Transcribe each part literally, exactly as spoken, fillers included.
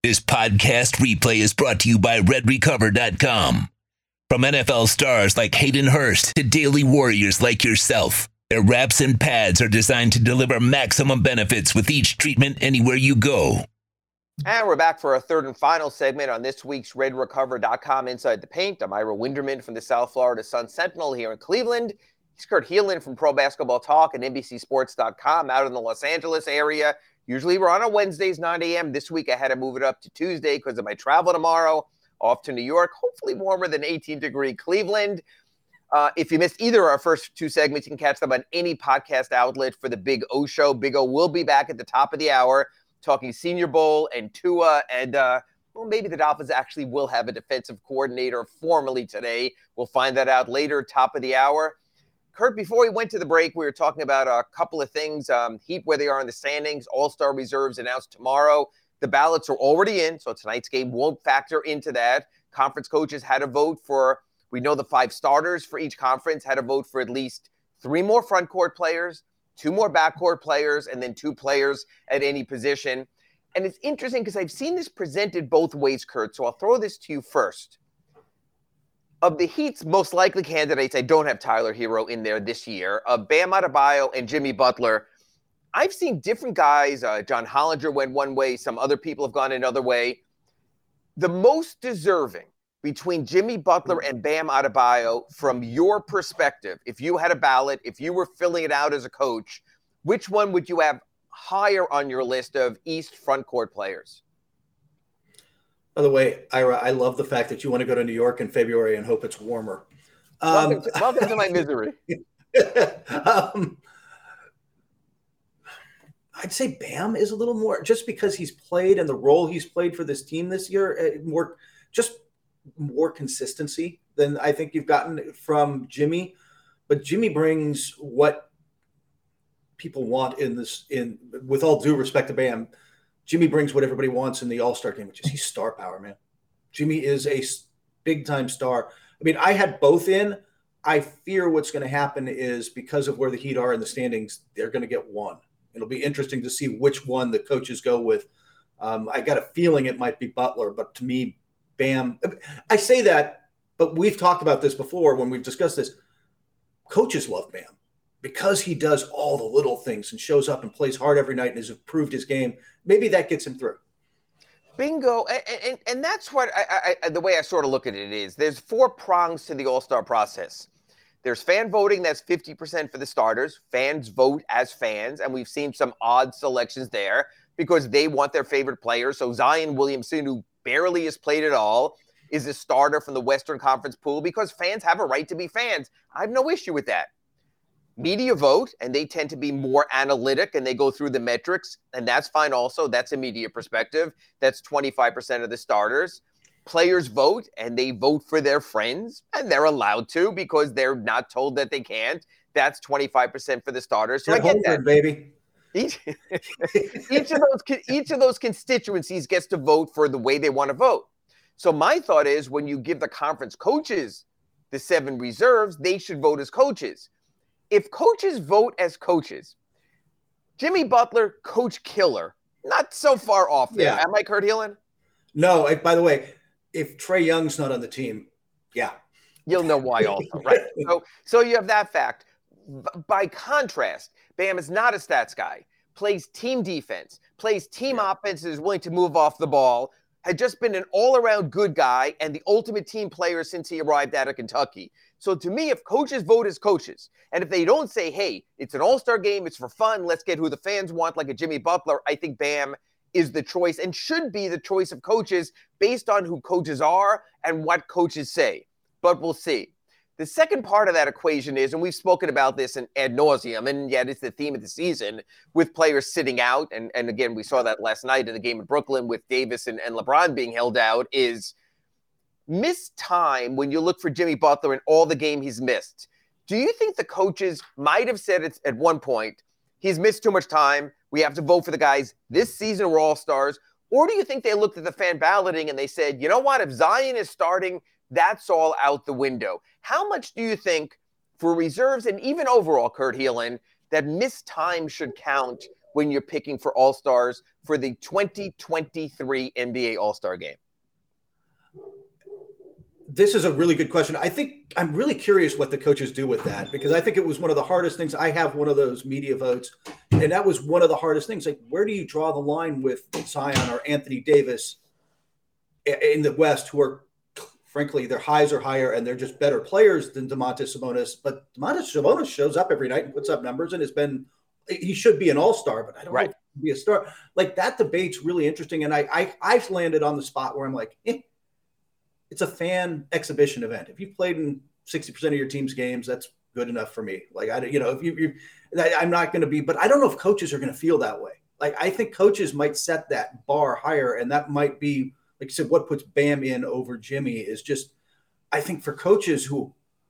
This podcast replay is brought to you by red recover dot com. From N F L stars like Hayden Hurst to daily warriors like yourself, their wraps and pads are designed to deliver maximum benefits with each treatment anywhere you go. And we're back for our third and final segment on this week's red recover dot com Inside the Paint. I'm Ira Winderman from the South Florida Sun Sentinel here in Cleveland. He's Kurt Helin from Pro Basketball Talk and N B C Sports dot com out in the Los Angeles area. Usually we're on on Wednesdays, nine a.m. This week I had to move it up to Tuesday because of my travel tomorrow. Off to New York, hopefully warmer than eighteen degree Cleveland. Uh, if you missed either of our first two segments, you can catch them on any podcast outlet for the Big O Show. Big O will be back at the top of the hour talking Senior Bowl and Tua. And, uh, well, maybe the Dolphins actually will have a defensive coordinator formally today. We'll find that out later, top of the hour. Kurt, before we went to the break, we were talking about a couple of things. Um, Heat, where they are in the standings, All-Star reserves announced tomorrow. The ballots are already in, so tonight's game won't factor into that. Conference coaches had to vote for, we know the five starters for each conference had to vote for at least three more front court players, two more backcourt players, and then two players at any position. And it's interesting because I've seen this presented both ways, Kurt, so I'll throw this to you first. Of the Heat's most likely candidates, I don't have Tyler Hero in there this year, of Bam Adebayo and Jimmy Butler. I've seen different guys. Uh, John Hollinger went one way. Some other people have gone another way. The most deserving between Jimmy Butler and Bam Adebayo, from your perspective, if you had a ballot, if you were filling it out as a coach, which one would you have higher on your list of East front court players? By the way, Ira, I love the fact that you want to go to New York in February and hope it's warmer. Um, welcome, to, welcome to my misery. um, I'd say Bam is a little more, just because he's played and the role he's played for this team this year, more just more consistency than I think you've gotten from Jimmy. But Jimmy brings what people want in this. In with all due respect to Bam, Jimmy brings what everybody wants in the All-Star game, which is he's star power, man. Jimmy is a big-time star. I mean, I had both in. I fear what's going to happen is because of where the Heat are in the standings, they're going to get one. It'll be interesting to see which one the coaches go with. Um, I got a feeling it might be Butler, but to me, Bam. I say that, but we've talked about this before when we've discussed this. Coaches love Bam because he does all the little things and shows up and plays hard every night and has improved his game. Maybe that gets him through. Bingo. And, and, and that's what I, I, the way I sort of look at it is there's four prongs to the All-Star process. There's fan voting. That's fifty percent for the starters. Fans vote as fans, and we've seen some odd selections there because they want their favorite players. So Zion Williamson, who barely has played at all, is a starter from the Western Conference pool because fans have a right to be fans. I have no issue with that. Media vote, and they tend to be more analytic, and they go through the metrics, and that's fine also. That's a media perspective. That's twenty-five percent of the starters. Players vote, and they vote for their friends, and they're allowed to because they're not told that they can't. That's twenty-five percent for the starters. So You're I get that, baby. Each, each of those each of those constituencies gets to vote for the way they want to vote. So my thought is when you give the conference coaches the seven reserves, they should vote as coaches. If coaches vote as coaches, Jimmy Butler, coach killer, not so far off there. Yeah. Am I Kurt Helin? No, I, by the way, if Trae Young's not on the team, yeah. You'll know why also, right? So, so you have that fact. B- by contrast, Bam is not a stats guy, plays team defense, plays team yeah. offense, is willing to move off the ball, had just been an all-around good guy and the ultimate team player since he arrived out of Kentucky. So to me, if coaches vote as coaches, and if they don't say, hey, it's an all-star game, it's for fun, let's get who the fans want, like a Jimmy Butler, I think Bam is the choice and should be the choice of coaches based on who coaches are and what coaches say. But we'll see. The second part of that equation is, and we've spoken about this in ad nauseum, and yet it's the theme of the season with players sitting out. And, and again, we saw that last night in the game in Brooklyn with Davis and, and LeBron being held out, is missed time when you look for Jimmy Butler and all the game he's missed. Do you think the coaches might have said it at one point, he's missed too much time, we have to vote for the guys this season we're all-stars? Or do you think they looked at the fan balloting and they said, you know what, if Zion is starting, that's all out the window? How much do you think for reserves and even overall, Kurt Helin, that missed time should count when you're picking for All-Stars for the twenty twenty-three N B A All-Star Game? This is a really good question. I think I'm really curious what the coaches do with that, because I think it was one of the hardest things. I have one of those media votes, and that was one of the hardest things. Like, where do you draw the line with Zion or Anthony Davis in the West, who are, frankly, their highs are higher and they're just better players than Domantas Sabonis. But Domantas Sabonis shows up every night and puts up numbers and has been – he should be an all-star, but I don't right. know if he can be a star. Like, that debate's really interesting, and I, I, I've landed on the spot where I'm like, eh. It's a fan exhibition event. If you played in sixty percent of your team's games, that's good enough for me. Like, I, you know, if you, you I'm not going to be, but I don't know if coaches are going to feel that way. Like, I think coaches might set that bar higher, and that might be, like you said, what puts Bam in over Jimmy is just, I think for coaches who,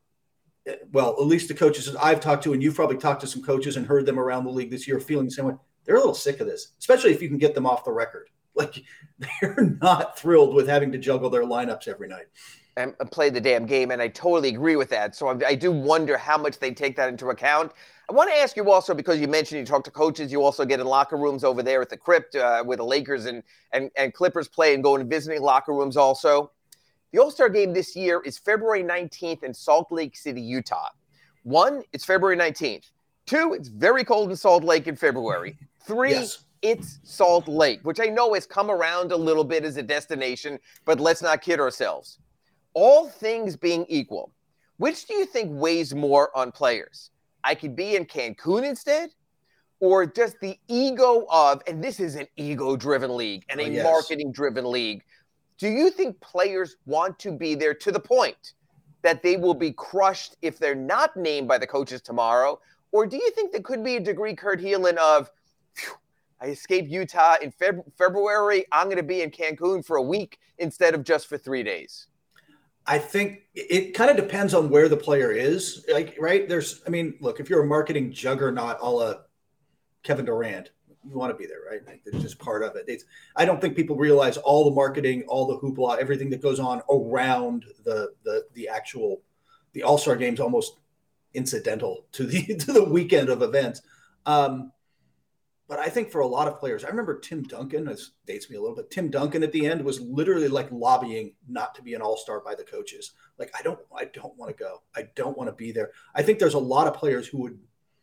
well, at least the coaches I've talked to, and you've probably talked to some coaches and heard them around the league this year feeling the same way, they're a little sick of this, especially if you can get them off the record. Like, they're not thrilled with having to juggle their lineups every night. And play the damn game, and I totally agree with that. So I, I do wonder how much they take that into account. I want to ask you also, because you mentioned you talk to coaches, you also get in locker rooms over there at the Crypt uh, where the Lakers and, and, and Clippers play, and going and visiting locker rooms also. The All-Star Game this year is February nineteenth in Salt Lake City, Utah. One, it's February nineteenth. Two, it's very cold in Salt Lake in February. Three, yes. It's Salt Lake, which I know has come around a little bit as a destination, but let's not kid ourselves. All things being equal, which do you think weighs more on players? I could be in Cancun instead, or just the ego of, and this is an ego-driven league and a oh, yes. marketing-driven league. Do you think players want to be there to the point that they will be crushed if they're not named by the coaches tomorrow? Or do you think there could be a degree, Kurt Helin, of, phew, I escaped Utah in Feb- February. I'm going to be in Cancun for a week instead of just for three days. I think it kind of depends on where the player is. Like, right? There's, I mean, look, if you're a marketing juggernaut a la Kevin Durant, you want to be there, right? Like, it's just part of it. It's, I don't think people realize all the marketing, all the hoopla, everything that goes on around the the the actual the All-Star Game's almost incidental to the to the weekend of events. Um, But I think for a lot of players, I remember Tim Duncan, this dates me a little bit. Tim Duncan at the end was literally like lobbying not to be an all-star by the coaches. Like, I don't, I don't want to go. I don't want to be there. I think there's a lot of players who would,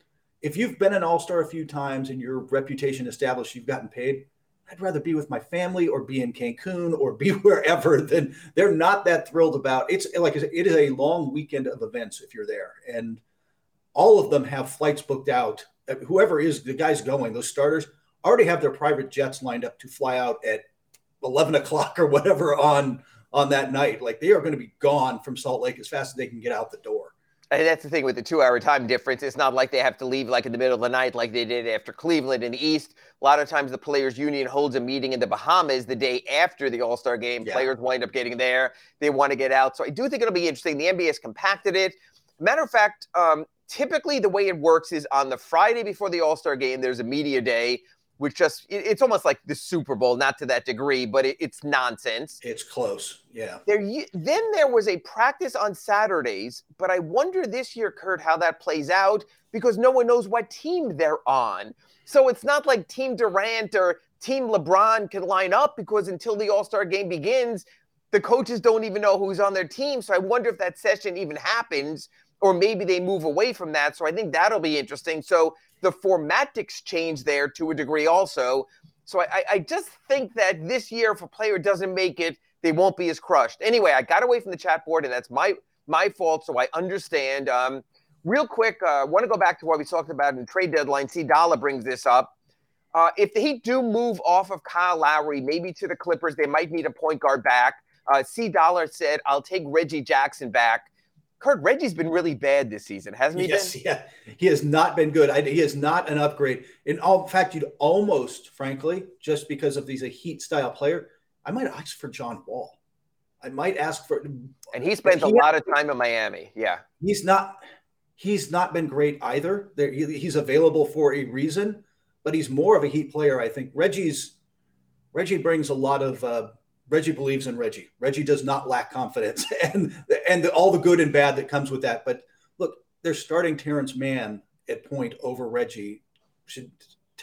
if you've been an all-star a few times and your reputation established, you've gotten paid, I'd rather be with my family or be in Cancun or be wherever than they're not that thrilled about. It's like, it is a long weekend of events if you're there. And all of them have flights booked out. Whoever is the guys going, those starters already have their private jets lined up to fly out at eleven o'clock or whatever on, on that night. Like, they are going to be gone from Salt Lake as fast as they can get out the door. And that's the thing with the two-hour time difference. It's not like they have to leave like in the middle of the night like they did after Cleveland in the East. A lot of times the Players Union holds a meeting in the Bahamas the day after the All-Star Game. Yeah. Players wind up getting there. They want to get out. So I do think it'll be interesting. The N B A has compacted it. Matter of fact, um, typically the way it works is on the Friday before the All-Star Game, there's a media day, which just, it, it's almost like the Super Bowl, not to that degree, but it, it's nonsense. It's close, yeah. There, then there was a practice on Saturdays, but I wonder this year, Kurt, how that plays out, because no one knows what team they're on. So it's not like Team Durant or Team LeBron can line up, because until the All-Star Game begins, the coaches don't even know who's on their team. So I wonder if that session even happens, or maybe they move away from that. So I think that'll be interesting. So the formatics change there to a degree also. So I, I just think that this year, if a player doesn't make it, they won't be as crushed. Anyway, I got away from the chat board, and that's my my fault, so I understand. Um, real quick, I uh, want to go back to what we talked about in the trade deadline. C. Dollar brings this up. Uh, if the Heat do move off of Kyle Lowry, maybe to the Clippers, they might need a point guard back. Uh, C. Dollar said, I'll take Reggie Jackson back. Kurt, Reggie's been really bad this season, hasn't he yes, been? Yes, yeah. He has not been good. I, he is not an upgrade. In all in fact, you'd almost, frankly, just because of these a Heat-style player, I might ask for John Wall. I might ask for – And he spends he, a lot of time in Miami, yeah. He's not He's not been great either. There, he, he's available for a reason, but he's more of a Heat player, I think. Reggie's Reggie brings a lot of uh, – Reggie believes in Reggie. Reggie does not lack confidence and and the, all the good and bad that comes with that. But look, they're starting Terrence Mann at point over Reggie. Should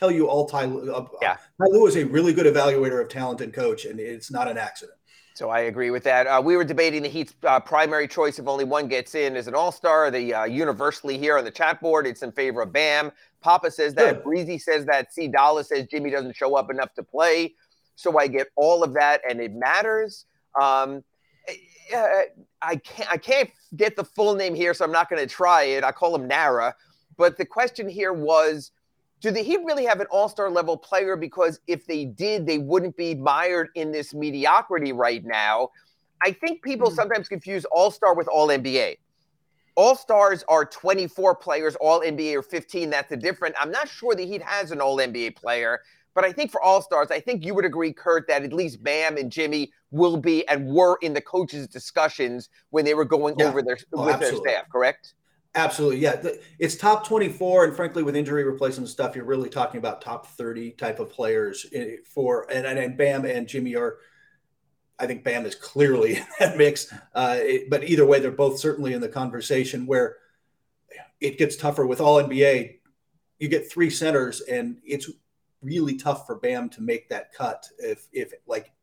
tell you all Ty Lue. Uh, yeah. Ty Lue is a really good evaluator of talent and coach, and it's not an accident. So I agree with that. Uh, we were debating the Heat's uh, primary choice if only one gets in as an all-star. The uh, universally here on the chat board, it's in favor of Bam. Papa says that. Good. Breezy says that. C. Dollar says Jimmy doesn't show up enough to play. So I get all of that, and it matters. Um, I can't I can't get the full name here, so I'm not going to try it. I call him Nara. But the question here was, do the Heat really have an all-star level player? Because if they did, they wouldn't be mired in this mediocrity right now. I think people mm-hmm. sometimes confuse all-star with all-N B A. All-stars are twenty-four players, all-N B A are fifteen. That's the difference. I'm not sure the Heat has an all-N B A player. But I think for all-stars, I think you would agree, Kurt, that at least Bam and Jimmy will be and were in the coaches' discussions when they were going yeah. over their oh, with absolutely. their staff, correct? Absolutely, yeah. It's top twenty-four, and frankly, with injury replacement stuff, you're really talking about top thirty type of players for, and, and, and Bam and Jimmy are, I think Bam is clearly in that mix. Uh, it, but either way, they're both certainly in the conversation where it gets tougher with all N B A. You get three centers, and it's really tough for Bam to make that cut if, if like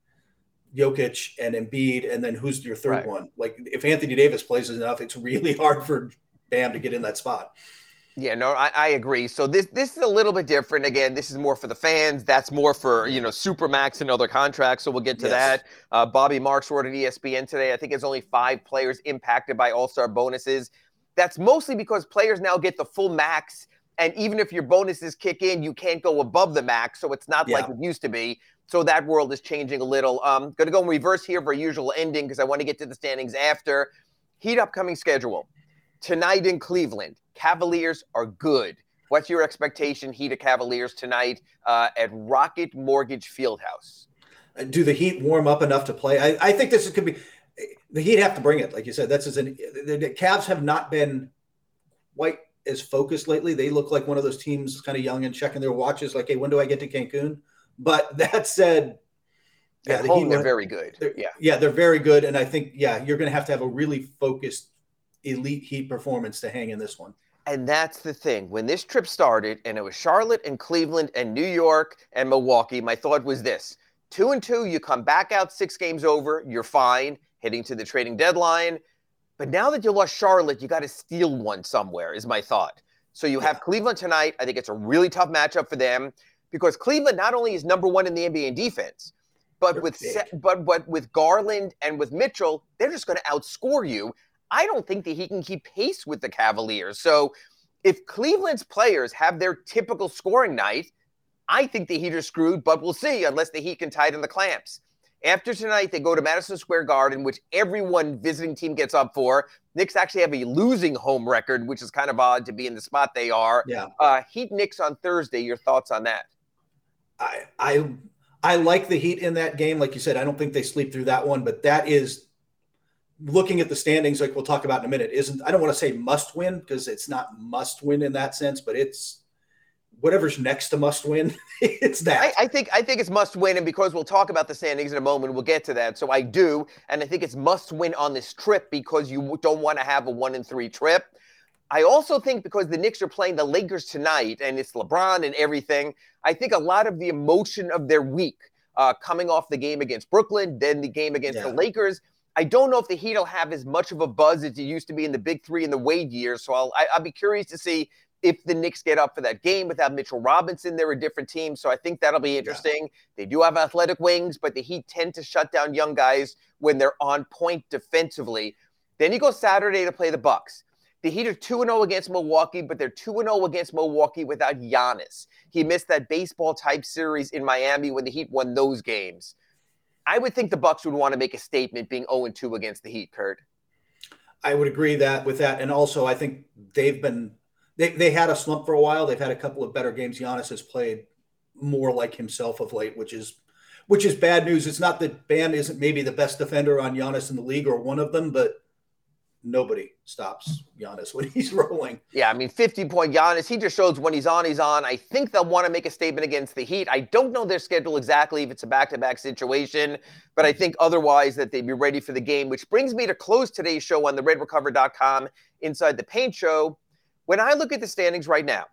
Jokic and Embiid, and then who's your third right. one? Like if Anthony Davis plays enough, it's really hard for Bam to get in that spot. Yeah, no, I, I agree. So this this is a little bit different. Again, this is more for the fans. That's more for, you know, Supermax and other contracts. So we'll get to yes. that. Uh, Bobby Marks wrote at E S P N today. I think it's only five players impacted by all-star bonuses. That's mostly because players now get the full max. And even if your bonuses kick in, you can't go above the max. So it's not yeah. like it used to be. So that world is changing a little. Um, going to go in reverse here for our usual ending because I want to get to the standings after. Heat upcoming schedule. Tonight in Cleveland, Cavaliers are good. What's your expectation, Heat of Cavaliers tonight uh, at Rocket Mortgage Fieldhouse? Do the Heat warm up enough to play? I, I think this could be – the Heat have to bring it. Like you said, that's an, the, the Cavs have not been quite – as focused lately. They look like one of those teams kind of young and checking their watches like, hey, when do I get to Cancun? But that said, yeah, at the home, Heat, they're very good. They're, yeah. Yeah, they're very good. And I think, yeah, you're going to have to have a really focused elite Heat performance to hang in this one. And that's the thing. When this trip started and it was Charlotte and Cleveland and New York and Milwaukee, my thought was this. Two and two, you come back out six games over, you're fine, heading to the trading deadline. But now that you lost Charlotte, you got to steal one somewhere, is my thought. So you have yeah. Cleveland tonight. I think it's a really tough matchup for them because Cleveland not only is number one in the N B A in defense, but they're with se- but but with Garland and with Mitchell, they're just going to outscore you. I don't think that he can keep pace with the Cavaliers. So if Cleveland's players have their typical scoring night, I think the Heat are screwed, but we'll see unless the Heat can tighten the clamps. After tonight, they go to Madison Square Garden, which everyone visiting team gets up for. Knicks actually have a losing home record, which is kind of odd to be in the spot they are. Yeah. Uh, Heat Knicks on Thursday. Your thoughts on that? I I I like the Heat in that game. Like you said, I don't think they sleep through that one, but that is looking at the standings, like we'll talk about in a minute, isn't, I don't want to say must win because it's not must win in that sense, but it's whatever's next to must win. It's that. I, I think I think it's must win, and because we'll talk about the standings in a moment, we'll get to that. So I do, and I think it's must win on this trip because you don't want to have a one and three trip. I also think because the Knicks are playing the Lakers tonight, and it's LeBron and everything, I think a lot of the emotion of their week, uh, coming off the game against Brooklyn, then the game against yeah. the Lakers, I don't know if the Heat will have as much of a buzz as it used to be in the Big Three in the Wade years. So I'll I, I'll be curious to see if the Knicks get up for that game without Mitchell Robinson. They're a different team, so I think that'll be interesting. Yeah. They do have athletic wings, but the Heat tend to shut down young guys when they're on point defensively. Then you go Saturday to play the Bucks. The Heat are two and oh against Milwaukee, but they're two and oh against Milwaukee without Giannis. He missed that baseball-type series in Miami when the Heat won those games. I would think the Bucks would want to make a statement being oh and two against the Heat, Kurt. I would agree that with that. And also, I think they've been they, – they had a slump for a while. They've had a couple of better games. Giannis has played more like himself of late, which is which is bad news. It's not that Bam isn't maybe the best defender on Giannis in the league or one of them, but – nobody stops Giannis when he's rolling. Yeah, I mean, fifty-point Giannis, he just shows when he's on, he's on. I think they'll want to make a statement against the Heat. I don't know their schedule exactly if it's a back-to-back situation, but I think otherwise that they'd be ready for the game, which brings me to close today's show on the red recover dot com Inside the Paint Show. When I look at the standings right now,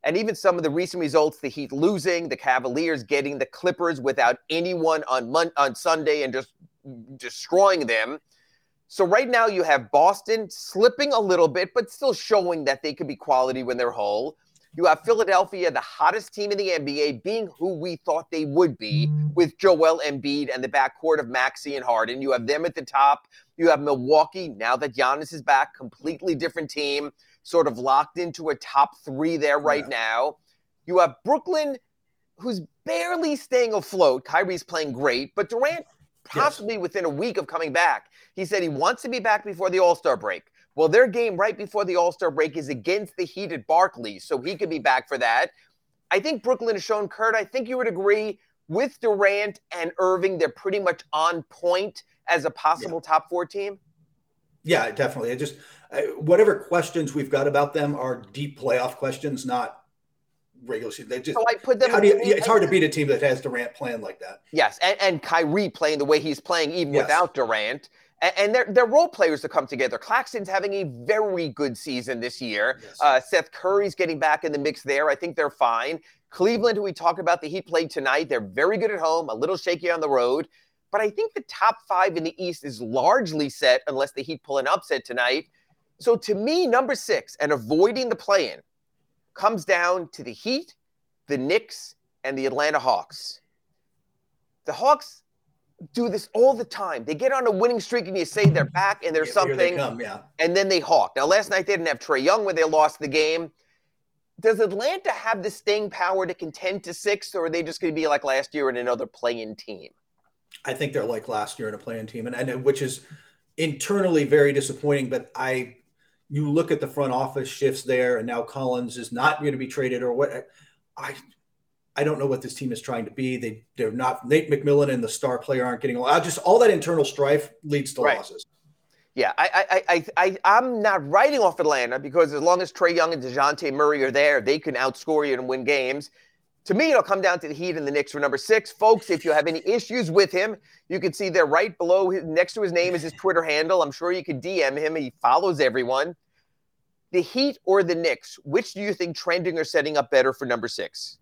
And even some of the recent results, the Heat losing, the Cavaliers getting the Clippers without anyone on Mon- on Sunday and just destroying them. So right now you have Boston slipping a little bit, but still showing that they could be quality when they're whole. You have Philadelphia, the hottest team in the N B A, being who we thought they would be with Joel Embiid and the backcourt of Maxey and Harden. You have them at the top. You have Milwaukee, now that Giannis is back, completely different team, sort of locked into a top three there right yeah. now. You have Brooklyn, who's barely staying afloat. Kyrie's playing great, but Durant possibly yes. within a week of coming back. He said he wants to be back before the All-Star break. Well, their game right before the All-Star break is against the Heat at Barclays, so he could be back for that. I think Brooklyn has shown, Kurt, I think you would agree, with Durant and Irving, they're pretty much on point as a possible yeah. top four team? Yeah, definitely. I just I, whatever questions we've got about them are deep playoff questions, not regular season. They just, so I put them. How do you, it's hard to beat a team that has Durant playing like that. Yes, and, and Kyrie playing the way he's playing, even yes. without Durant. And, and they're, they're role players to come together. Claxton's having a very good season this year. Yes. Uh, Seth Curry's getting back in the mix there. I think they're fine. Cleveland, who we talked about, the Heat played tonight. They're very good at home, a little shaky on the road. But I think the top five in the East is largely set unless the Heat pull an upset tonight. So to me, number six, and avoiding the play-in, comes down to the Heat, the Knicks, and the Atlanta Hawks. The Hawks do this all the time. They get on a winning streak and you say they're back and there's yeah, something, they come, yeah. and then they hawk. Now, last night they didn't have Trae Young when they lost the game. Does Atlanta have the staying power to contend to six, or are they just going to be like last year in another play-in team? I think they're like last year in a play-in team, and, and which is internally very disappointing. But I, you look at the front office shifts there, and now Collins is not going to be traded, or what? I, I don't know what this team is trying to be. They, they're not. Nate McMillan and the star player aren't getting along. Just all that internal strife leads to right. losses. Yeah, I, I, I, I, I'm not writing off Atlanta because as long as Trae Young and DeJounte Murray are there, they can outscore you and win games. To me, it'll come down to the Heat and the Knicks for number six. Folks, if you have any issues with him, you can see there right below, his, next to his name is his Twitter handle. I'm sure you could D M him. He follows everyone. The Heat or the Knicks, which do you think trending or setting up better for number six?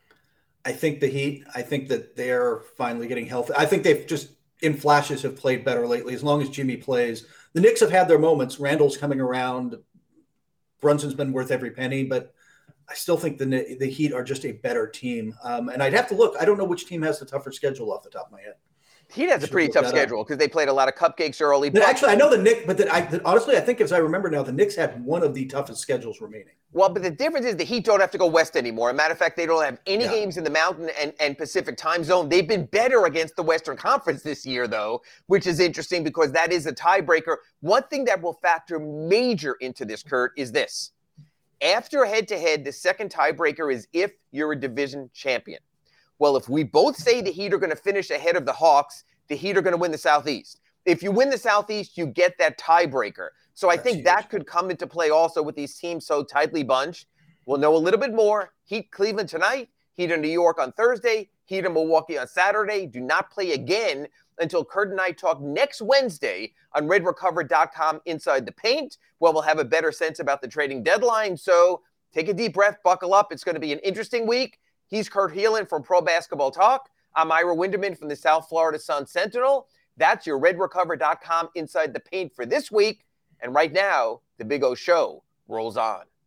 I think the Heat. I think that they're finally getting healthy. I think they've just, in flashes, have played better lately. As long as Jimmy plays. The Knicks have had their moments. Randall's coming around. Brunson's been worth every penny, but I still think the the Heat are just a better team. Um, and I'd have to look. I don't know which team has the tougher schedule off the top of my head. Heat has a pretty tough schedule because they played a lot of cupcakes early. But actually, I know the Knicks, but the, I, the, honestly, I think as I remember now, the Knicks had one of the toughest schedules remaining. Well, but the difference is the Heat don't have to go west anymore. As a matter of fact, they don't have any yeah. games in the Mountain and, and Pacific time zone. They've been better against the Western Conference this year, though, which is interesting because that is a tiebreaker. One thing that will factor major into this, Kurt, is this. After head-to-head, the second tiebreaker is if you're a division champion. Well, if we both say the Heat are going to finish ahead of the Hawks, the Heat are going to win the Southeast. If you win the Southeast, you get that tiebreaker. So I That's think huge. That could come into play also with these teams so tightly bunched. We'll know a little bit more. Heat Cleveland tonight, Heat in New York on Thursday, Heat in Milwaukee on Saturday. Do not play again until Kurt and I talk next Wednesday on Red Recover dot com Inside the Paint, where we'll have a better sense about the trading deadline. So take a deep breath, buckle up. It's going to be an interesting week. He's Kurt Helin from Pro Basketball Talk. I'm Ira Winderman from the South Florida Sun Sentinel. That's your Red Recover dot com Inside the Paint for this week. And right now, the Big O Show rolls on.